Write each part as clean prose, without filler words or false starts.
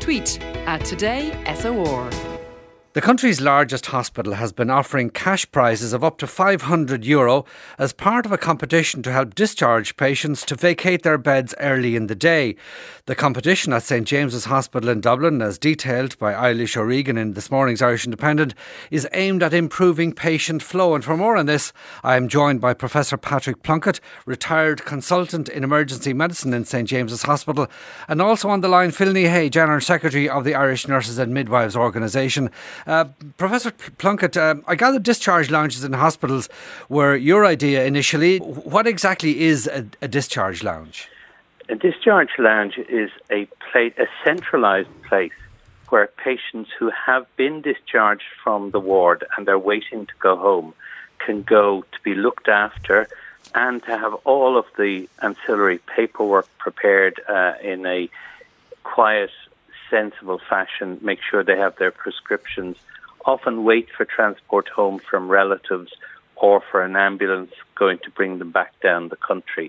Tweet @TodaySOR. The country's largest hospital has been offering cash prizes of up to €500 as part of a competition to help discharge patients to vacate their beds early in the day. The competition at St James's Hospital in Dublin, as detailed by Eilish O'Regan in this morning's Irish Independent, is aimed at improving patient flow. And for more on this, I am joined by Professor Patrick Plunkett, retired consultant in emergency medicine in St James's Hospital, and also on the line Philny Hay, General Secretary of the Irish Nurses and Midwives Organisation. Professor Plunkett, I gather discharge lounges in hospitals were your idea initially. What exactly is a discharge lounge? A discharge lounge is a centralised place where patients who have been discharged from the ward and are waiting to go home can go to be looked after and to have all of the ancillary paperwork prepared in a quiet, sensible fashion, make sure they have their prescriptions, often wait for transport home from relatives or for an ambulance going to bring them back down the country.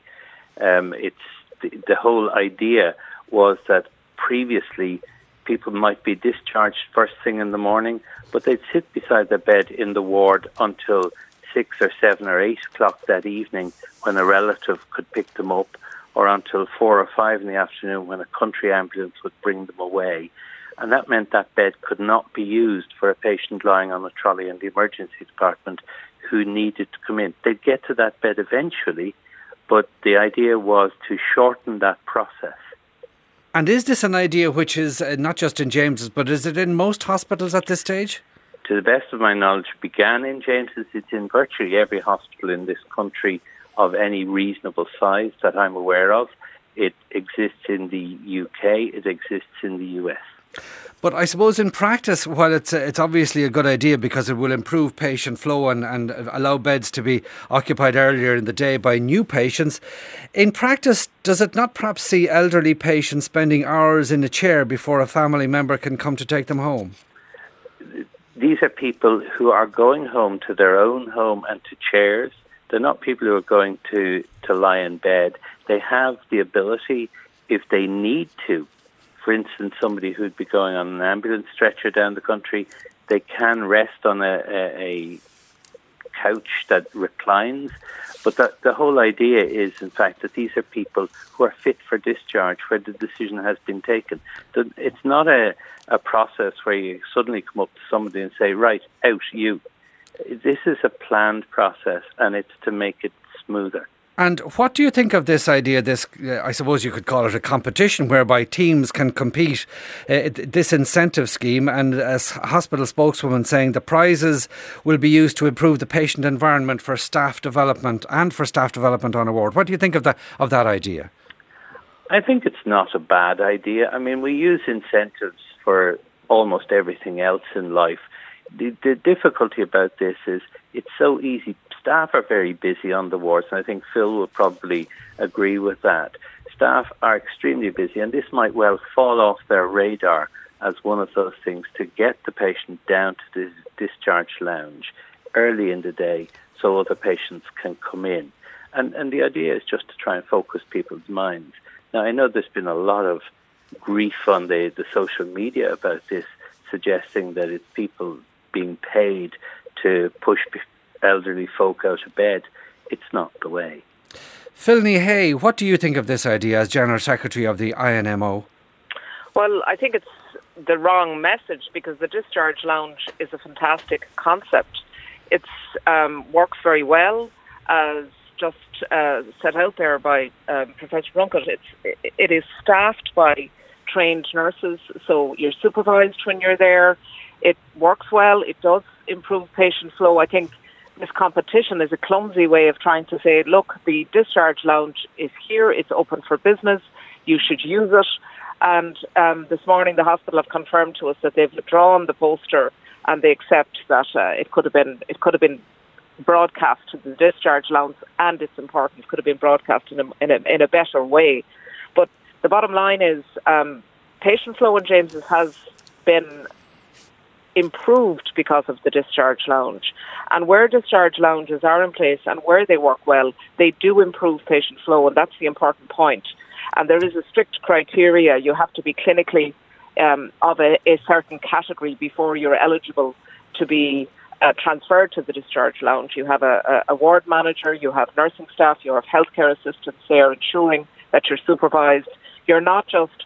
The whole idea was that previously people might be discharged first thing in the morning, but they'd sit beside their bed in the ward until 6 or 7 or 8 o'clock that evening when a relative could pick them up, or until 4 or 5 in the afternoon when a country ambulance would bring them away. And that meant that bed could not be used for a patient lying on a trolley in the emergency department who needed to come in. They'd get to that bed eventually, but the idea was to shorten that process. And is this an idea which is not just in James's, but is it in most hospitals at this stage? To the best of my knowledge, it began in James's. It's in virtually every hospital in this country of any reasonable size that I'm aware of. It exists in the UK, it exists in the US. But I suppose in practice, while it's obviously a good idea because it will improve patient flow and allow beds to be occupied earlier in the day by new patients, in practice, does it not perhaps see elderly patients spending hours in a chair before a family member can come to take them home? These are people who are going home to their own home and to chairs. They're not people who are going to lie in bed. They have the ability, if they need to, for instance, somebody who'd be going on an ambulance stretcher down the country, they can rest on a couch that reclines. But the whole idea is, in fact, that these are people who are fit for discharge where the decision has been taken. It's not a process where you suddenly come up to somebody and say, right, out, you. This is a planned process, and it's to make it smoother. And what do you think of this idea, this, I suppose you could call it a competition whereby teams can compete, this incentive scheme, and as hospital spokeswoman saying the prizes will be used to improve the patient environment for staff development and for staff development on a ward. What do you think of that idea? I think it's not a bad idea. I mean, we use incentives for almost everything else in life. The difficulty about this is it's so easy. Staff are very busy on the wards, and I think Phil will probably agree with that. Staff are extremely busy, and this might well fall off their radar as one of those things to get the patient down to the discharge lounge early in the day so other patients can come in. And the idea is just to try and focus people's minds. Now, I know there's been a lot of grief on the social media about this, suggesting that it's people being paid to push elderly folk out of bed. It's not the way. Philny Hay, what do you think of this idea as General Secretary of the INMO? Well, I think it's the wrong message because the discharge lounge is a fantastic concept. It works very well, as just set out there by Professor Plunkett. It is staffed by trained nurses, so you're supervised when you're there. It works well. It does improve patient flow. I think this competition is a clumsy way of trying to say, look, the discharge lounge is here. It's open for business. You should use it. And this morning, the hospital have confirmed to us that they've withdrawn the poster and they accept that it could have been broadcast to the discharge lounge, and it's important. It could have been broadcast in a better way. But the bottom line is patient flow in James's has been improved because of the discharge lounge. And where discharge lounges are in place and where they work well, they do improve patient flow, and that's the important point. And there is a strict criteria. You have to be clinically of a certain category before you're eligible to be transferred to the discharge lounge. You have a ward manager, you have nursing staff, you have healthcare assistants there ensuring that you're supervised. You're not just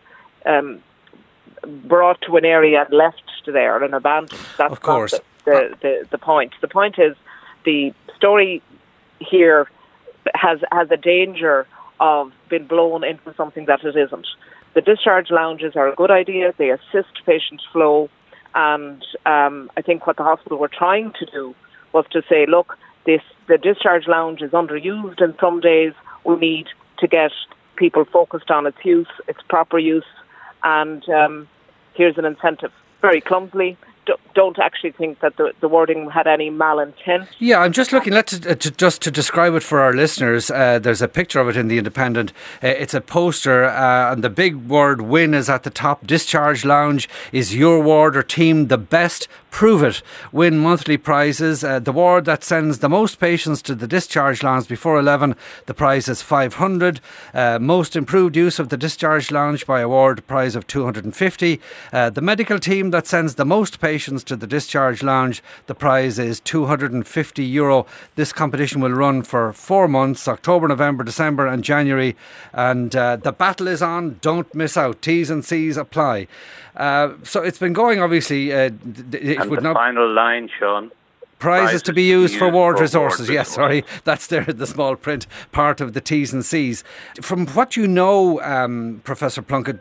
brought to an area and left there and abandoned. That's of course. Not the point. The point is the story here has a danger of being blown into something that it isn't. The discharge lounges are a good idea. They assist patient flow. And I think what the hospital were trying to do was to say, look, the discharge lounge is underused and some days we need to get people focused on its use, its proper use, and here's an incentive. Very clumsily. Don't actually think that the wording had any malintent. Yeah, I'm just looking, just to describe it for our listeners, there's a picture of it in The Independent. It's a poster and the big word win is at the top. Discharge Lounge, is your ward or team the best? Prove it. Win monthly prizes. The ward that sends the most patients to the discharge lounge before 11, the prize is 500. Most improved use of the discharge lounge by award prize of 250. The medical team that sends the most patients to the discharge lounge, the prize is €250. This competition will run for 4 months, October, November, December and January, and the battle is on. Don't miss out. T's and C's apply. So it's been going, obviously. Final line, Sean. Prizes to be used for ward resources. Yes, sorry, that's there, the small print part of the T's and C's. From what you know, Professor Plunkett,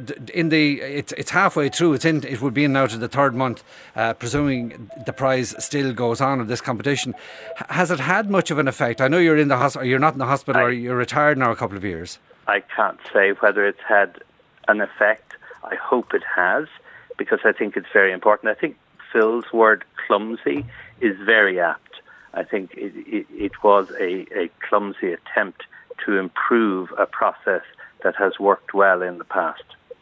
it's halfway through. It would be in now to the third month, presuming the prize still goes on in this competition. Has it had much of an effect? I know you're in the hospital. You're not in the hospital, or you're retired now a couple of years. I can't say whether it's had an effect. I hope it has, because I think it's very important. I think Phil's word clumsy is very apt. I think it was a clumsy attempt to improve a process that has worked well in the past.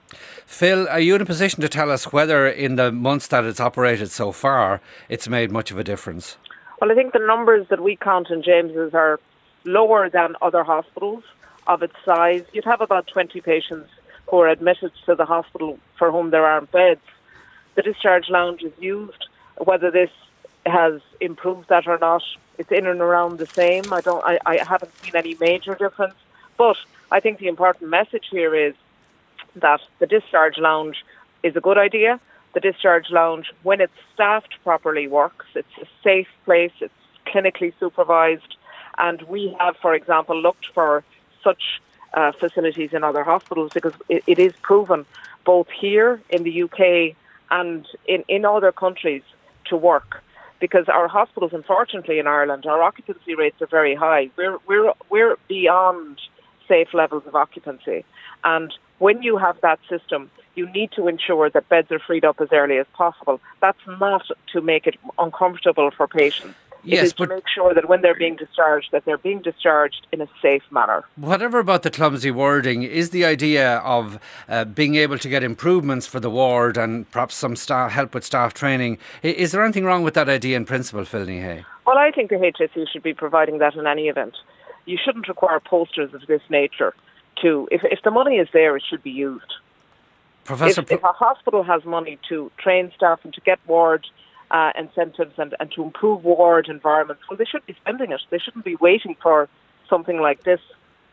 Phil, are you in a position to tell us whether in the months that it's operated so far, it's made much of a difference? Well, I think the numbers that we count in James's are lower than other hospitals of its size. You'd have about 20 patients who are admitted to the hospital for whom there aren't beds. The discharge lounge is used. Whether this has improved that or not, it's in and around the same. I haven't seen any major difference. But I think the important message here is that the discharge lounge is a good idea. The discharge lounge, when it's staffed properly, works. It's a safe place. It's clinically supervised. And we have, for example, looked for such facilities in other hospitals because it is proven both here in the UK and in other countries to work. Because our hospitals, unfortunately, in Ireland, our occupancy rates are very high. We're beyond safe levels of occupancy. And when you have that system, you need to ensure that beds are freed up as early as possible. That's not to make it uncomfortable for patients. Yes, it is to make sure that when they're being discharged, that they're being discharged in a safe manner. Whatever about the clumsy wording, is the idea of being able to get improvements for the ward and perhaps some help with staff training, is there anything wrong with that idea in principle, Phil Nehay? Well, I think the HSE should be providing that in any event. You shouldn't require posters of this nature. If the money is there, it should be used. Professor, if a hospital has money to train staff and to get ward incentives and to improve ward environments, well, they should be spending it. They shouldn't be waiting for something like this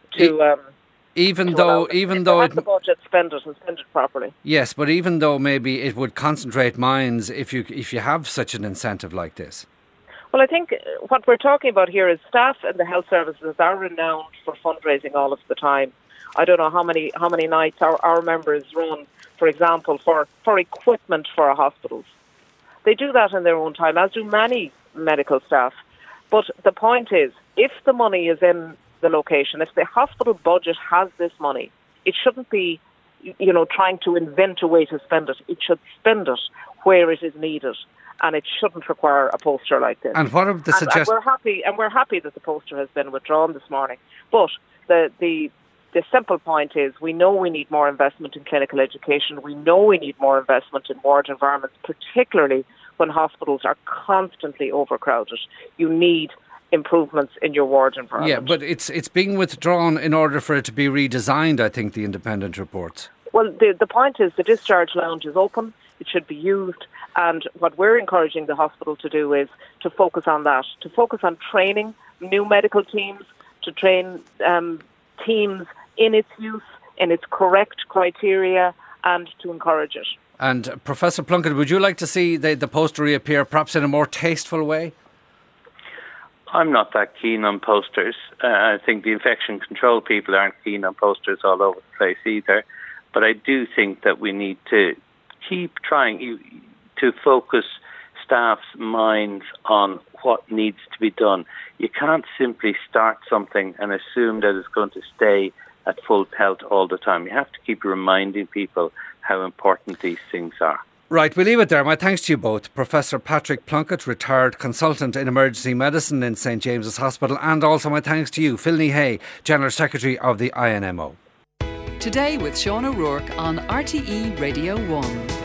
to even though they have the budget, spend it and spend it properly. Yes, but even though maybe it would concentrate minds if you have such an incentive like this. Well, I think what we're talking about here is staff and the health services are renowned for fundraising all of the time. I don't know how many nights our members run, for example, for equipment for our hospitals. They do that in their own time, as do many medical staff. But the point is, if the money is in the location, if the hospital budget has this money, it shouldn't be, trying to invent a way to spend it. It should spend it where it is needed, and it shouldn't require a poster like this. And what are the suggestions? We're happy that the poster has been withdrawn this morning. But the simple point is we know we need more investment in clinical education. We know we need more investment in ward environments, particularly when hospitals are constantly overcrowded. You need improvements in your ward environment. Yeah, but it's being withdrawn in order for it to be redesigned, I think, the Independent reports. Well, the point is the discharge lounge is open. It should be used. And what we're encouraging the hospital to do is to focus on that, to focus on training new medical teams, to train teams in its use, in its correct criteria, and to encourage it. And Professor Plunkett, would you like to see the poster reappear perhaps in a more tasteful way? I'm not that keen on posters. I think the infection control people aren't keen on posters all over the place either. But I do think that we need to keep trying to focus staff's minds on what needs to be done. You can't simply start something and assume that it's going to stay at full pelt all the time. You have to keep reminding people how important these things are. Right, we'll leave it there. My thanks to you both. Professor Patrick Plunkett, retired consultant in emergency medicine in St James's Hospital, and also my thanks to you, Philny Hay, General Secretary of the INMO. Today with Sean O'Rourke on RTE Radio 1.